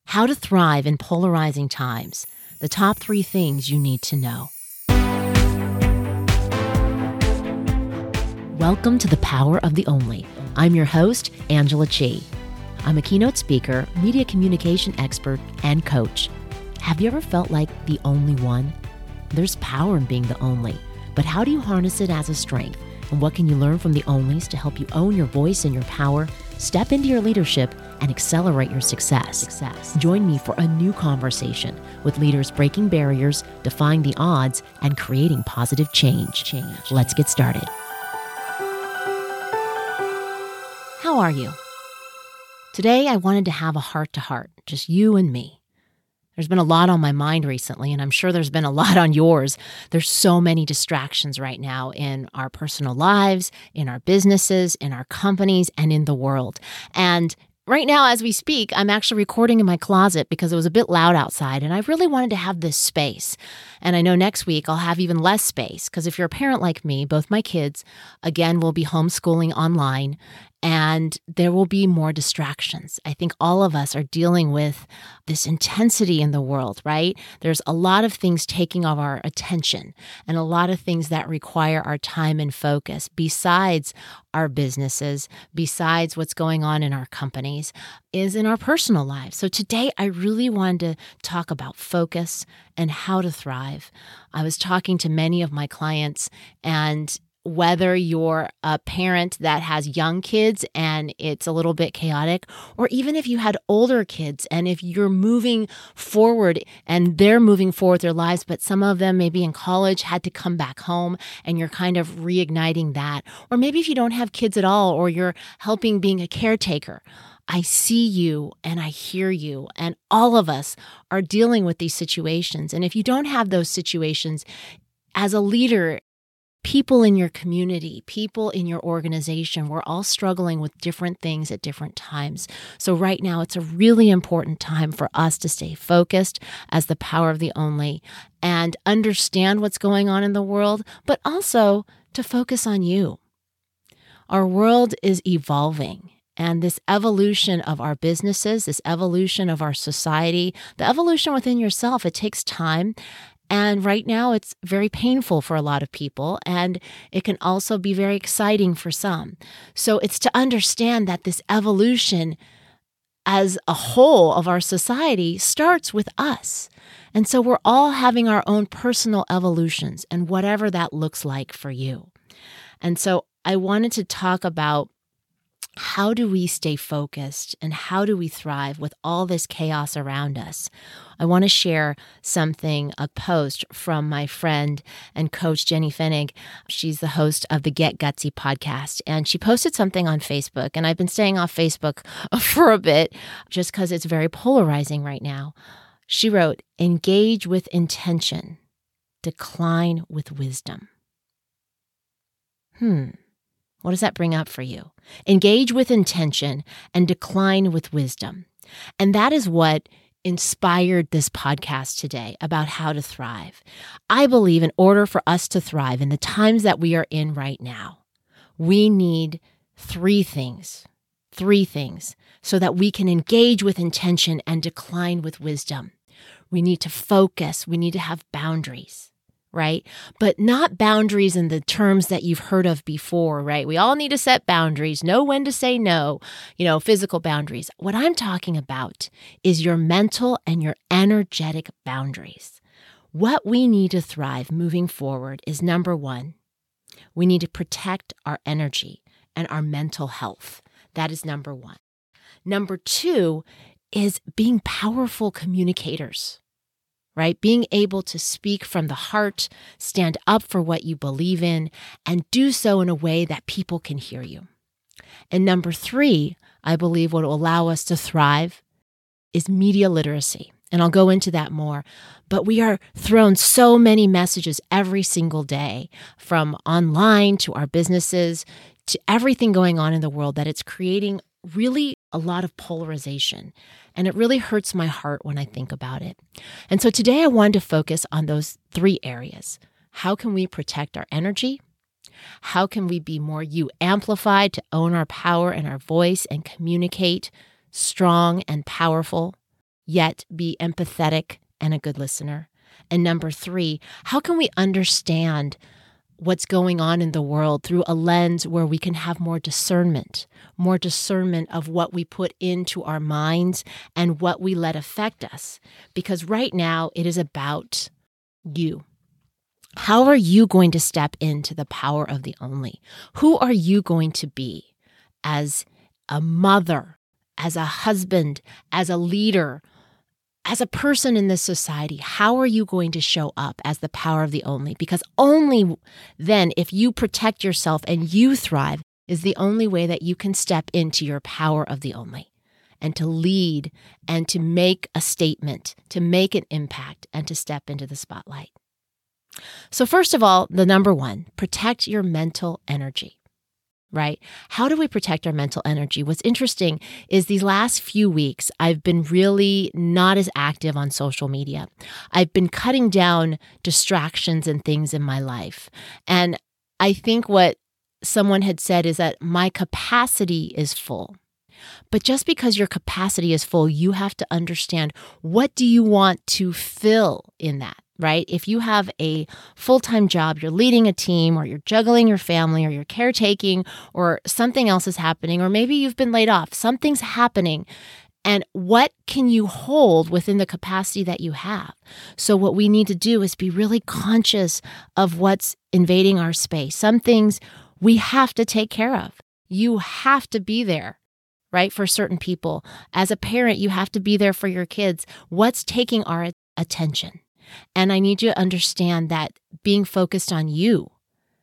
How to thrive in polarizing times. The top 3 things you need to know. Welcome to The Power of the Only. I'm your host, Angela Chi. I'm a keynote speaker, media communication expert, and coach. Have you ever felt like the only one? There's power in being the only, but how do you harness it as a strength? And what can you learn from the onlys to help you own your voice and your power, step into your leadership, and accelerate your success? Join me for a new conversation with leaders breaking barriers, defying the odds, and creating positive change. Let's get started. How are you? Today, I wanted to have a heart-to-heart, just you and me. There's been a lot on my mind recently, and I'm sure there's been a lot on yours. There's so many distractions right now in our personal lives, in our businesses, in our companies, and in the world. And right now, as we speak, I'm actually recording in my closet because it was a bit loud outside, and I really wanted to have this space. And I know next week I'll have even less space because if you're a parent like me, both my kids, again, will be homeschooling online, and there will be more distractions. I think all of us are dealing with this intensity in the world, right? There's a lot of things taking of our attention and a lot of things that require our time and focus besides our businesses, besides what's going on in our companies, is in our personal lives. So today I really wanted to talk about focus and how to thrive. I was talking to many of my clients, and whether you're a parent that has young kids and it's a little bit chaotic, or even if you had older kids and if you're moving forward and they're moving forward their lives, but some of them maybe in college had to come back home and you're kind of reigniting that. Or maybe if you don't have kids at all or you're helping being a caretaker. I see you and I hear you, and all of us are dealing with these situations. And if you don't have those situations, as a leader, people in your community, people in your organization, we're all struggling with different things at different times. So right now, it's a really important time for us to stay focused as the power of the only and understand what's going on in the world, but also to focus on you. Our world is evolving. And this evolution of our businesses, this evolution of our society, the evolution within yourself, it takes time. And right now, it's very painful for a lot of people, and it can also be very exciting for some. So it's to understand that this evolution as a whole of our society starts with us. And so we're all having our own personal evolutions, and whatever that looks like for you. And so I wanted to talk about how do we stay focused and how do we thrive with all this chaos around us? I want to share a post from my friend and coach, Jenny Fenig. She's the host of the Get Gutsy podcast, and she posted something on Facebook, and I've been staying off Facebook for a bit just because it's very polarizing right now. She wrote, "Engage with intention, decline with wisdom." What does that bring up for you? Engage with intention and decline with wisdom. And that is what inspired this podcast today about how to thrive. I believe in order for us to thrive in the times that we are in right now, we need three things so that we can engage with intention and decline with wisdom. We need to focus. We need to have boundaries. Right? But not boundaries in the terms that you've heard of before, right? We all need to set boundaries, know when to say no, physical boundaries. What I'm talking about is your mental and your energetic boundaries. What we need to thrive moving forward is number one, we need to protect our energy and our mental health. That is number one. Number two is being powerful communicators. Right? Being able to speak from the heart, stand up for what you believe in, and do so in a way that people can hear you. And number three, I believe what will allow us to thrive is media literacy. And I'll go into that more. But we are thrown so many messages every single day, from online to our businesses to everything going on in the world, that it's creating really a lot of polarization. And it really hurts my heart when I think about it. And so today I wanted to focus on those three areas. How can we protect our energy? How can we be more you amplified to own our power and our voice and communicate strong and powerful yet be empathetic and a good listener? And number 3, how can we understand what's going on in the world through a lens where we can have more discernment of what we put into our minds and what we let affect us? Because right now it is about you. How are you going to step into the power of the only? Who are you going to be as a mother, as a husband, as a leader, as a person in this society? How are you going to show up as the power of the only? Because only then, if you protect yourself and you thrive, is the only way that you can step into your power of the only and to lead and to make a statement, to make an impact, and to step into the spotlight. So first of all, the number 1, protect your mental energy, right? How do we protect our mental energy? What's interesting is these last few weeks, I've been really not as active on social media. I've been cutting down distractions and things in my life. And I think what someone had said is that my capacity is full. But just because your capacity is full, you have to understand, what do you want to fill in that, right? If you have a full-time job, you're leading a team, or you're juggling your family, or you're caretaking, or something else is happening, or maybe you've been laid off, something's happening. And what can you hold within the capacity that you have? So what we need to do is be really conscious of what's invading our space. Some things we have to take care of. You have to be there, right? For certain people. As a parent, you have to be there for your kids. What's taking our attention? And I need you to understand that being focused on you,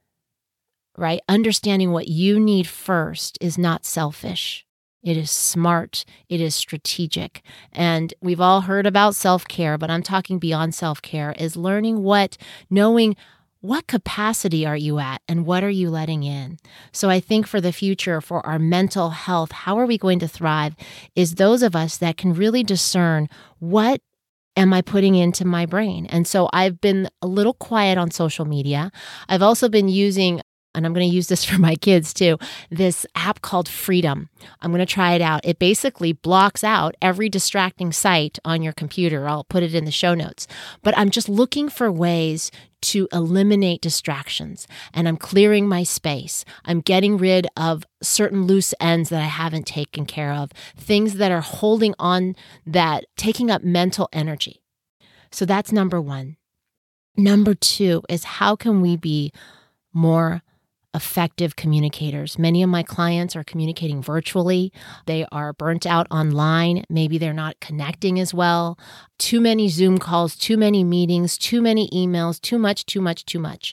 right? Understanding what you need first is not selfish. It is smart. It is strategic. And we've all heard about self-care, but I'm talking beyond self-care, is knowing what capacity are you at and what are you letting in? So I think for the future, for our mental health, how are we going to thrive, is those of us that can really discern, what am I putting into my brain? And so I've been a little quiet on social media. I've also been using, and I'm going to use this for my kids too, this app called Freedom. I'm going to try it out. It basically blocks out every distracting site on your computer. I'll put it in the show notes. But I'm just looking for ways to eliminate distractions, and I'm clearing my space. I'm getting rid of certain loose ends that I haven't taken care of, things that are holding on, that taking up mental energy. So that's number 1. Number 2 is, how can we be more effective communicators? Many of my clients are communicating virtually. They are burnt out online. Maybe they're not connecting as well. Too many Zoom calls, too many meetings, too many emails, too much.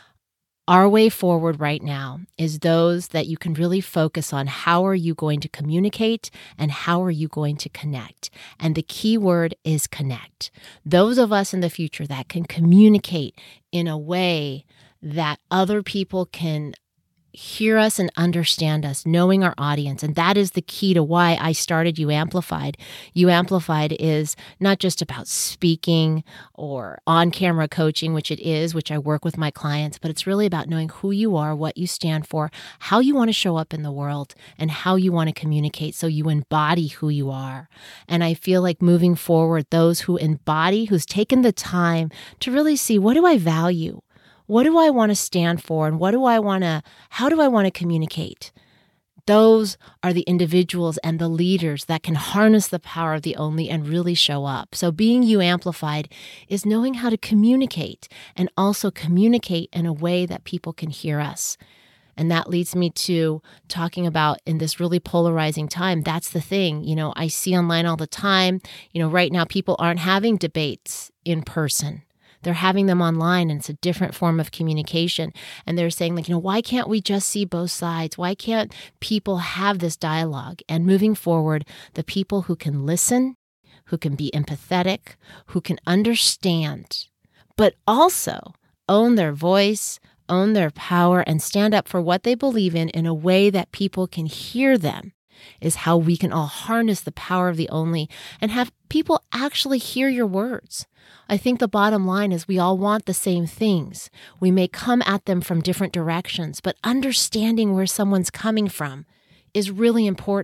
Our way forward right now is those that you can really focus on. How are you going to communicate and how are you going to connect? And the key word is connect. Those of us in the future that can communicate in a way that other people can hear us and understand us, knowing our audience. And that is the key to why I started You Amplified. You Amplified is not just about speaking or on-camera coaching, which it is, which I work with my clients, but it's really about knowing who you are, what you stand for, how you want to show up in the world, and how you want to communicate so you embody who you are. And I feel like moving forward, those who embody, who's taken the time to really see, what do I value? What do I want to stand for? And how do I want to communicate? Those are the individuals and the leaders that can harness the power of the only and really show up. So being You Amplified is knowing how to communicate, and also communicate in a way that people can hear us. And that leads me to talking about, in this really polarizing time, that's the thing. I see online all the time, right now people aren't having debates in person. They're having them online, and it's a different form of communication. And they're saying, why can't we just see both sides? Why can't people have this dialogue? And moving forward, the people who can listen, who can be empathetic, who can understand, but also own their voice, own their power, and stand up for what they believe in a way that people can hear them, is how we can all harness the power of the only and have people actually hear your words. I think the bottom line is we all want the same things. We may come at them from different directions, but understanding where someone's coming from is really important.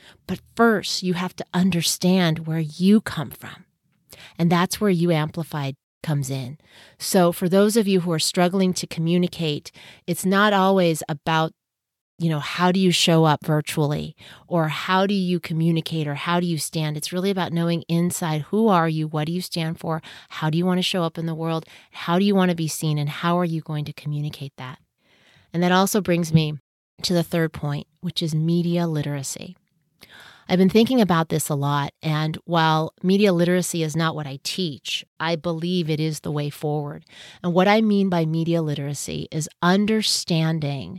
But first, you have to understand where you come from. And that's where You Amplified comes in. So for those of you who are struggling to communicate, it's not always about, how do you show up virtually, or how do you communicate, or how do you stand? It's really about knowing inside, who are you? What do you stand for? How do you want to show up in the world? How do you want to be seen? And how are you going to communicate that? And that also brings me to the third point, which is media literacy. I've been thinking about this a lot, and while media literacy is not what I teach, I believe it is the way forward. And what I mean by media literacy is understanding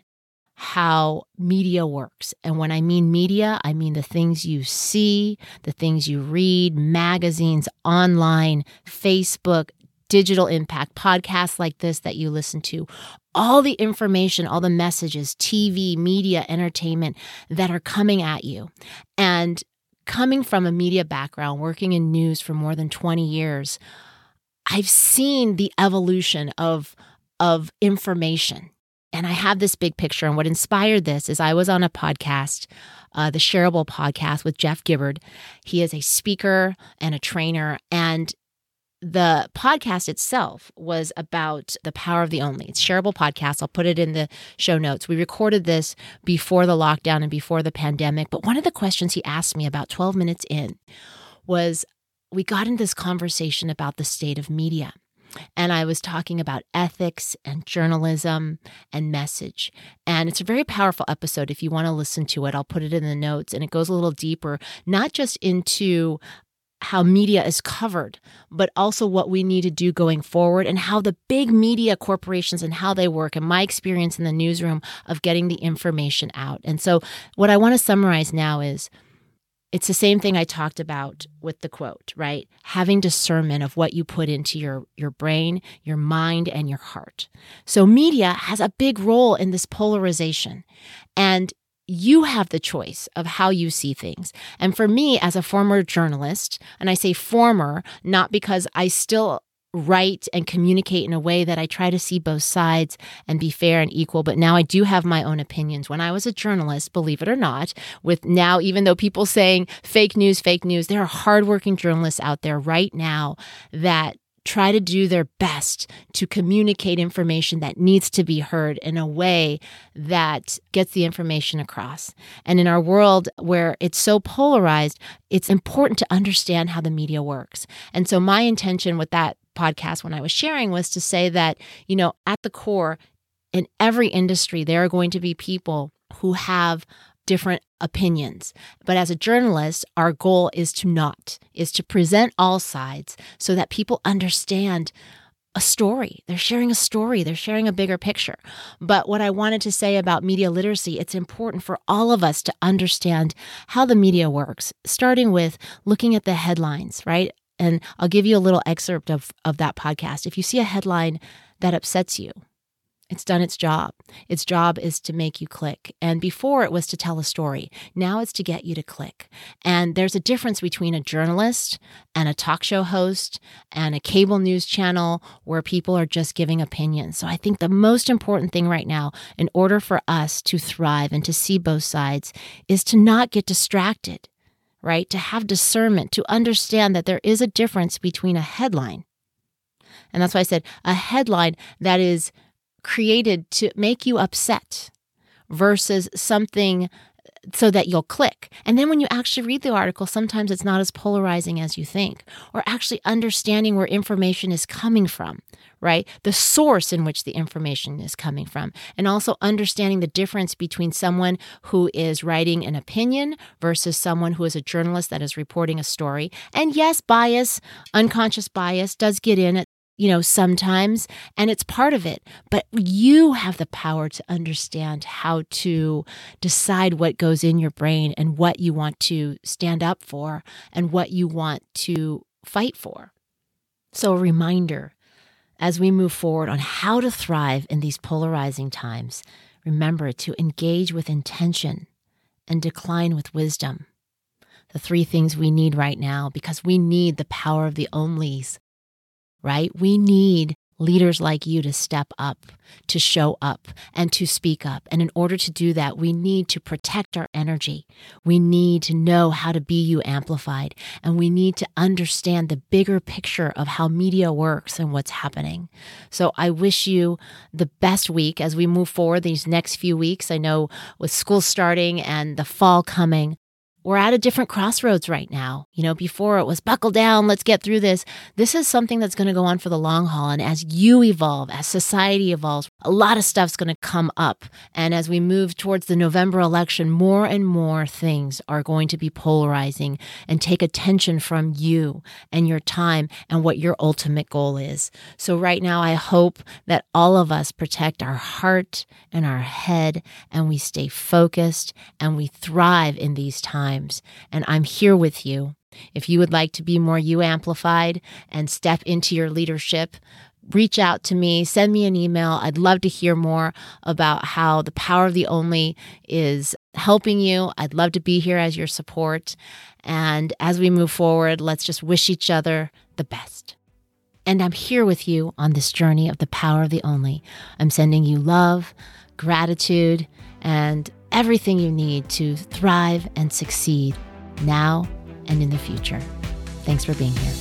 how media works. And when I mean media, I mean the things you see, the things you read, magazines, online, Facebook, digital impact, podcasts like this that you listen to, all the information, all the messages, TV, media, entertainment that are coming at you. And coming from a media background, working in news for more than 20 years, I've seen the evolution of information. And I have this big picture. And what inspired this is I was on a podcast, the Shareable podcast with Jeff Gibbard. He is a speaker and a trainer. And the podcast itself was about the power of the only. It's Shareable podcast. I'll put it in the show notes. We recorded this before the lockdown and before the pandemic. But one of the questions he asked me about 12 minutes in was, we got into this conversation about the state of media. And I was talking about ethics and journalism and message. And it's a very powerful episode. If you want to listen to it, I'll put it in the notes. And it goes a little deeper, not just into how media is covered, but also what we need to do going forward, and how the big media corporations and how they work, and my experience in the newsroom of getting the information out. And so what I want to summarize now is, it's the same thing I talked about with the quote, right? Having discernment of what you put into your brain, your mind, and your heart. So media has a big role in this polarization. And you have the choice of how you see things. And for me, as a former journalist, and I say former, not because I still write and communicate in a way that I try to see both sides and be fair and equal, but now I do have my own opinions. When I was a journalist, believe it or not, with now, even though people saying fake news, there are hardworking journalists out there right now that try to do their best to communicate information that needs to be heard in a way that gets the information across. And in our world where it's so polarized, it's important to understand how the media works. And so my intention with that podcast when I was sharing was to say that, at the core, in every industry, there are going to be people who have different opinions. But as a journalist, our goal is to present all sides so that people understand a story. They're sharing a story. They're sharing a bigger picture. But what I wanted to say about media literacy, it's important for all of us to understand how the media works, starting with looking at the headlines, right? And I'll give you a little excerpt of that podcast. If you see a headline that upsets you, it's done its job. Its job is to make you click. And before it was to tell a story. Now it's to get you to click. And there's a difference between a journalist and a talk show host and a cable news channel where people are just giving opinions. So I think the most important thing right now, in order for us to thrive and to see both sides, is to not get distracted, right? To have discernment, to understand that there is a difference between a headline. And that's why I said a headline that is created to make you upset versus something so that you'll click. And then when you actually read the article, sometimes it's not as polarizing as you think, or actually understanding where information is coming from, right? The source in which the information is coming from, and also understanding the difference between someone who is writing an opinion versus someone who is a journalist that is reporting a story. And yes, bias, unconscious bias does get in it, sometimes, and it's part of it. But you have the power to understand how to decide what goes in your brain and what you want to stand up for and what you want to fight for. So a reminder, as we move forward on how to thrive in these polarizing times, remember to engage with intention and decline with wisdom. The three things we need right now, because we need the power of the onlys. Right? We need leaders like you to step up, to show up, and to speak up. And in order to do that, we need to protect our energy. We need to know how to be you amplified. And we need to understand the bigger picture of how media works and what's happening. So I wish you the best week as we move forward these next few weeks. I know with school starting and the fall coming, we're at a different crossroads right now. Before it was buckle down, let's get through this. This is something that's going to go on for the long haul. And as you evolve, as society evolves, a lot of stuff's going to come up. And as we move towards the November election, more and more things are going to be polarizing and take attention from you and your time and what your ultimate goal is. So right now, I hope that all of us protect our heart and our head, and we stay focused and we thrive in these times. And I'm here with you. If you would like to be more you amplified and step into your leadership, reach out to me, send me an email. I'd love to hear more about how the Power of the Only is helping you. I'd love to be here as your support. And as we move forward, let's just wish each other the best. And I'm here with you on this journey of the Power of the Only. I'm sending you love, gratitude, and everything you need to thrive and succeed now and in the future. Thanks for being here.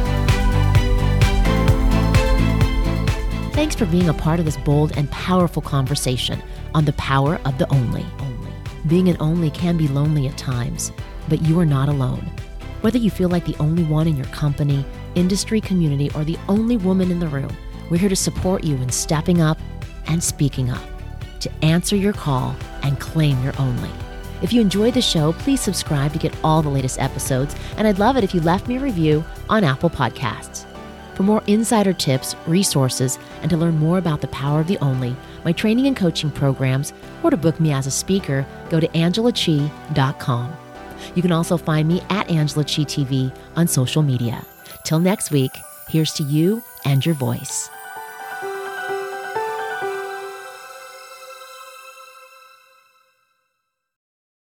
Thanks for being a part of this bold and powerful conversation on the power of the only. Being an only can be lonely at times, but you are not alone. Whether you feel like the only one in your company, industry, community, or the only woman in the room, we're here to support you in stepping up and speaking up, to answer your call and claim your only. If you enjoyed the show, please subscribe to get all the latest episodes, and I'd love it if you left me a review on Apple Podcasts. For more insider tips, resources, and to learn more about the Power of the Only, my training and coaching programs, or to book me as a speaker, go to AngelaChi.com. You can also find me at Angela Chi TV on social media. Till next week, here's to you and your voice.